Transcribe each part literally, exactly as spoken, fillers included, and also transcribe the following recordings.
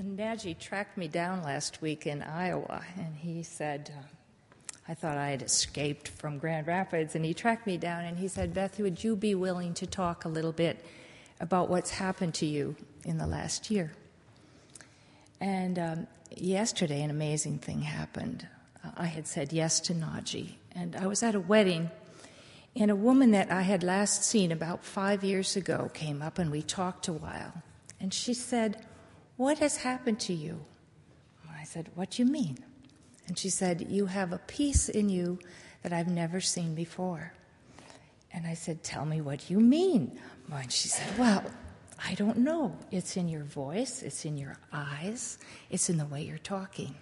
Naji tracked me down last week in Iowa, and he said, uh, I thought I had escaped from Grand Rapids, and he tracked me down, and he said, Beth, would you be willing to talk a little bit about what's happened to you in the last year? And um, yesterday, an amazing thing happened. Uh, I had said yes to Naji, and I was at a wedding, and a woman that I had last seen about five years ago came up, and we talked a while. And she said, what has happened to you? And I said, what do you mean? And she said, you have a peace in you that I've never seen before. And I said, tell me what you mean. And she said, well, I don't know. It's in your voice, it's in your eyes, it's in the way you're talking.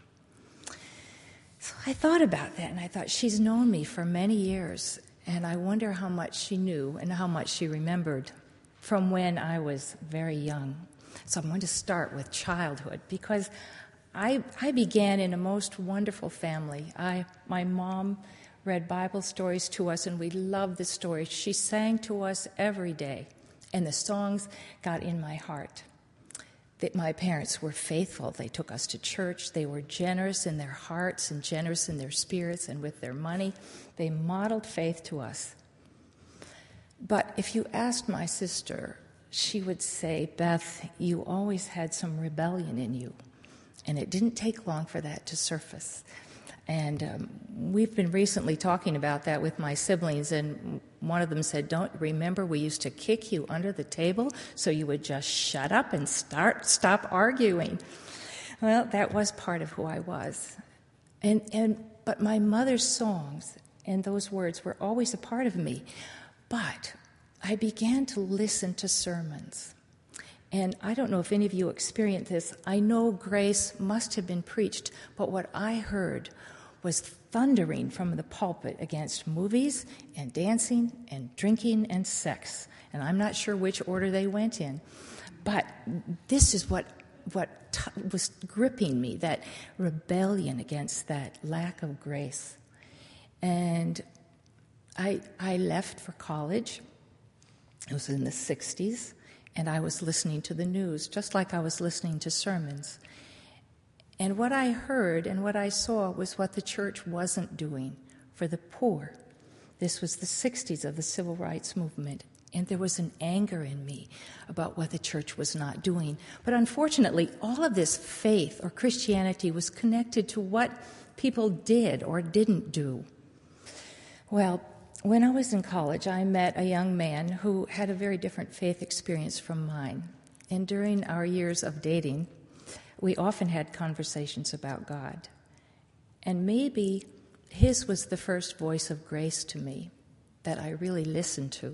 So I thought about that, and I thought, she's known me for many years, and I wonder how much she knew and how much she remembered from when I was very young. So I'm going to start with childhood, because I, I began in a most wonderful family. I, my mom read Bible stories to us, and we loved the stories. She sang to us every day, and the songs got in my heart. That my parents were faithful. They took us to church. They were generous in their hearts and generous in their spirits and with their money. They modeled faith to us. But if you asked my sister, she would say, Beth, you always had some rebellion in you. And it didn't take long for that to surface. And um, we've been recently talking about that with my siblings, and one of them said, don't remember we used to kick you under the table so you would just shut up and start stop arguing. Well, that was part of who I was. And and but my mother's songs and those words were always a part of me. But I began to listen to sermons. And I don't know if any of you experienced this. I know grace must have been preached, but what I heard was thundering from the pulpit against movies and dancing and drinking and sex. And I'm not sure which order they went in. But this is what what t- was gripping me, that rebellion against that lack of grace. And I I left for college. It was in the sixties. And I was listening to the news, just like I was listening to sermons. And what I heard and what I saw was what the church wasn't doing for the poor. This was the sixties of the civil rights movement, and there was an anger in me about what the church was not doing. But unfortunately, all of this faith or Christianity was connected to what people did or didn't do. Well, when I was in college, I met a young man who had a very different faith experience from mine. And during our years of dating, we often had conversations about God. And maybe his was the first voice of grace to me that I really listened to.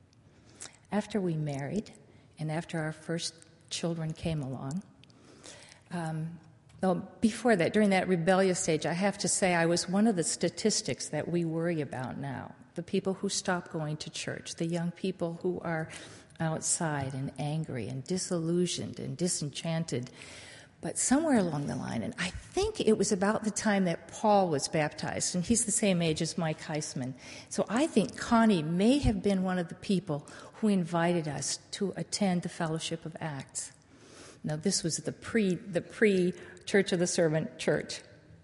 After we married, and after our first children came along, um, well, before that, during that rebellious stage, I have to say I was one of the statistics that we worry about now. The people who stop going to church, the young people who are outside and angry and disillusioned and disenchanted. But somewhere along the line, and I think it was about the time that Paul was baptized, and he's the same age as Mike Heisman. So I think Connie may have been one of the people who invited us to attend the Fellowship of Acts. Now, this was the pre the pre Church of the Servant church.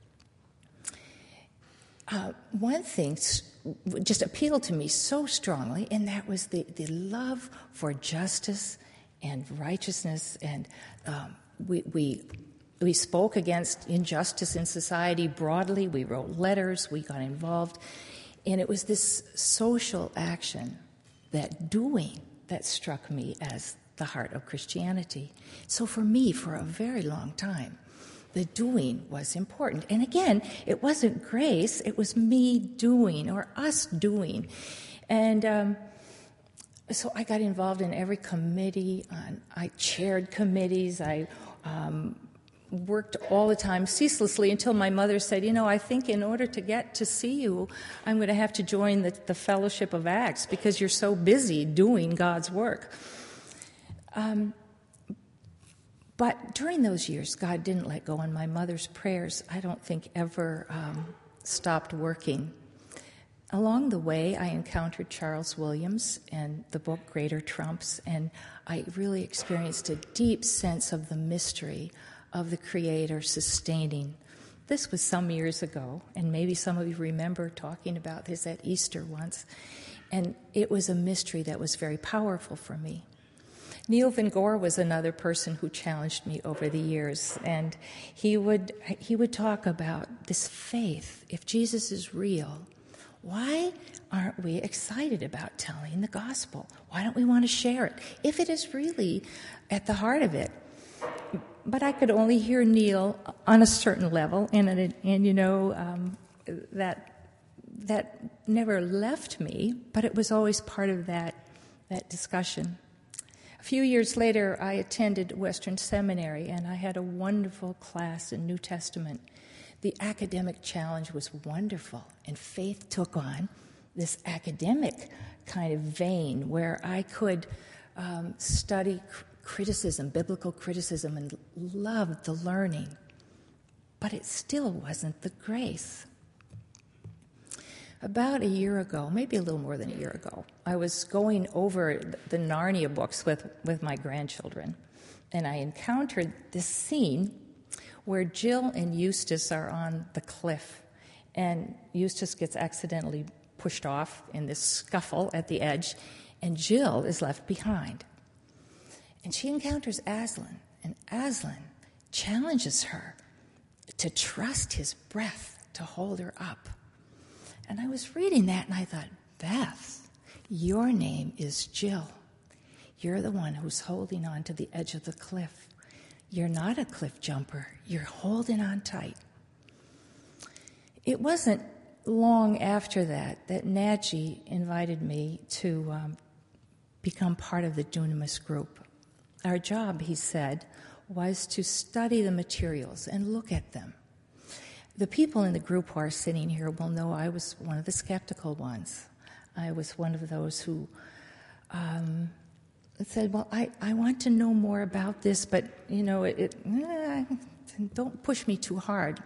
Uh, one thing just appealed to me so strongly, and that was the, the love for justice and righteousness. And um, we, we we spoke against injustice in society broadly. We wrote letters. We got involved. And it was this social action, that doing, that struck me as the heart of Christianity. So for me, for a very long time, the doing was important. And again, it wasn't grace, it was me doing, or us doing. And um, so I got involved in every committee. On, I chaired committees. I um, worked all the time ceaselessly until my mother said, you know, I think in order to get to see you, I'm going to have to join the, the Fellowship of Acts because you're so busy doing God's work. Um, But during those years, God didn't let go, and my mother's prayers, I don't think, ever um, stopped working. Along the way, I encountered Charles Williams and the book Greater Trumps, and I really experienced a deep sense of the mystery of the Creator sustaining. This was some years ago, and maybe some of you remember talking about this at Easter once, and it was a mystery that was very powerful for me. Neil Van Gore was another person who challenged me over the years, and he would he would talk about this faith. If Jesus is real, why aren't we excited about telling the gospel? Why don't we want to share it if it is really at the heart of it? But I could only hear Neil on a certain level, and and, and you know um, that that never left me. But it was always part of that that discussion. A few years later, I attended Western Seminary, and I had a wonderful class in New Testament. The academic challenge was wonderful, and faith took on this academic kind of vein where I could um, study cr- criticism, biblical criticism, and love the learning. But it still wasn't the grace. About a year ago, maybe a little more than a year ago, I was going over the Narnia books with, with my grandchildren, and I encountered this scene where Jill and Eustace are on the cliff, and Eustace gets accidentally pushed off in this scuffle at the edge, and Jill is left behind. And she encounters Aslan, and Aslan challenges her to trust his breath to hold her up. And I was reading that, and I thought, Beth, your name is Jill. You're the one who's holding on to the edge of the cliff. You're not a cliff jumper. You're holding on tight. It wasn't long after that that Naji invited me to um, become part of the Dunamis group. Our job, he said, was to study the materials and look at them. The people in the group who are sitting here will know I was one of the skeptical ones. I was one of those who um, said, well, I, I want to know more about this, but, you know, it, it eh, don't push me too hard.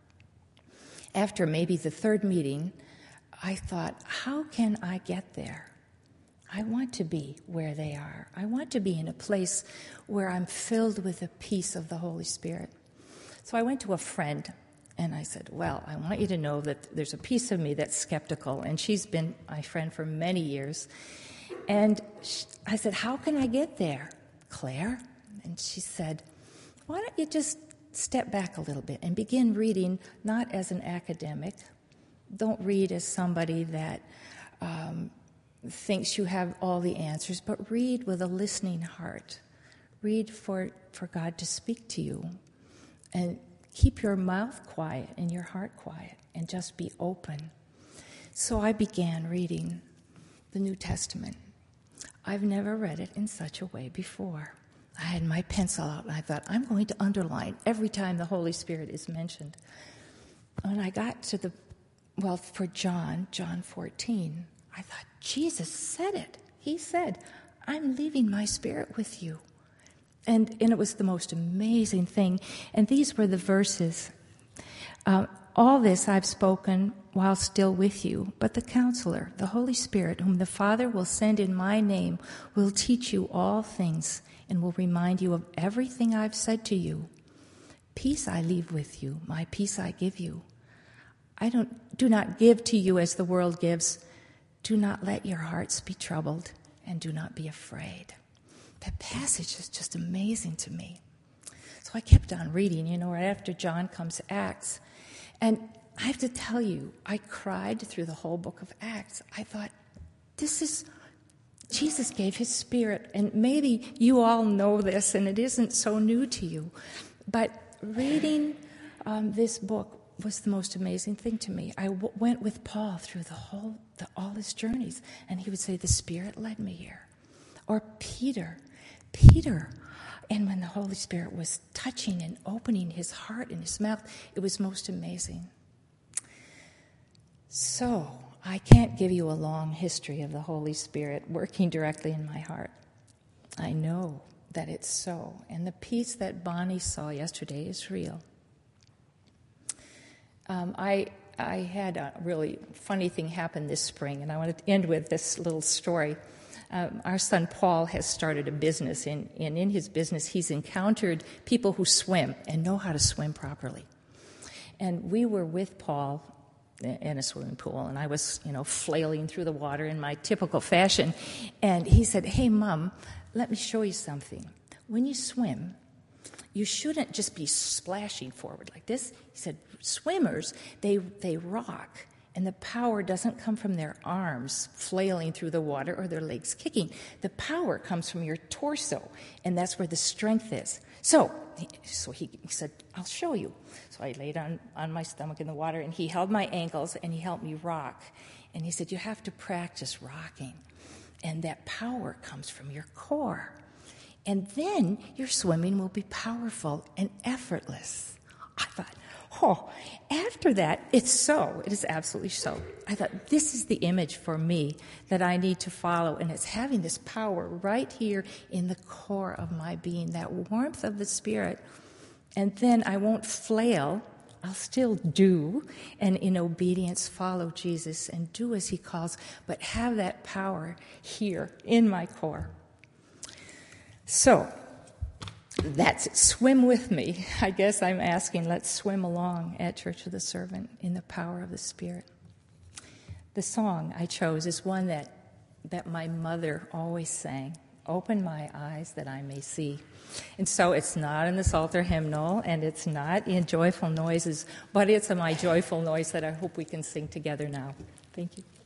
After maybe the third meeting, I thought, how can I get there? I want to be where they are. I want to be in a place where I'm filled with the peace of the Holy Spirit. So I went to a friend, and I said, well, I want you to know that there's a piece of me that's skeptical, and she's been my friend for many years. And she, I said, how can I get there, Claire? And she said, why don't you just step back a little bit and begin reading not as an academic. Don't read as somebody that um, thinks you have all the answers, but read with a listening heart. Read for, for God to speak to you. And keep your mouth quiet and your heart quiet and just be open. So I began reading the New Testament. I've never read it in such a way before. I had my pencil out and I thought, I'm going to underline every time the Holy Spirit is mentioned. When I got to the, well, for John, John fourteen, I thought, Jesus said it. He said, I'm leaving my spirit with you. And, and it was the most amazing thing. And these were the verses. Uh, All this I've spoken while still with you, but the Counselor, the Holy Spirit, whom the Father will send in my name, will teach you all things and will remind you of everything I've said to you. Peace I leave with you, my peace I give you. I don't do not give to you as the world gives. Do not let your hearts be troubled, and do not be afraid. That passage is just amazing to me. So I kept on reading, you know, right after John comes Acts. And I have to tell you, I cried through the whole book of Acts. I thought, this is, Jesus gave his Spirit, and maybe you all know this, and it isn't so new to you. But reading um, this book was the most amazing thing to me. I w- went with Paul through the whole, the, all his journeys, and he would say, the Spirit led me here. Or Peter, Peter. And when the Holy Spirit was touching and opening his heart and his mouth, it was most amazing. So, I can't give you a long history of the Holy Spirit working directly in my heart. I know that it's so. And the peace that Bonnie saw yesterday is real. Um, I I had a really funny thing happen this spring, and I want to end with this little story. Um, our son Paul has started a business, and, and in his business he's encountered people who swim and know how to swim properly. And we were with Paul in a swimming pool, and I was, you know, flailing through the water in my typical fashion. And he said, "Hey, Mom, let me show you something. When you swim, you shouldn't just be splashing forward like this." He said, "Swimmers, they they rock, and the power doesn't come from their arms flailing through the water or their legs kicking. The power comes from your torso, and that's where the strength is." So, so he, he said, "I'll show you." So I laid on, on my stomach in the water, and he held my ankles, and he helped me rock. And he said, "You have to practice rocking, and that power comes from your core. And then your swimming will be powerful and effortless." I thought, oh, after that, it's so. It is absolutely so. I thought, this is the image for me that I need to follow, and it's having this power right here in the core of my being, that warmth of the Spirit. And then I won't flail. I'll still do, and in obedience follow Jesus and do as he calls, but have that power here in my core. So, that's it. Swim with me. I guess I'm asking, let's swim along at Church of the Servant in the power of the Spirit. The song I chose is one that, that my mother always sang, "Open my eyes that I may see." And so it's not in the Psalter hymnal, and it's not in Joyful Noises, but it's a My Joyful Noise that I hope we can sing together now. Thank you.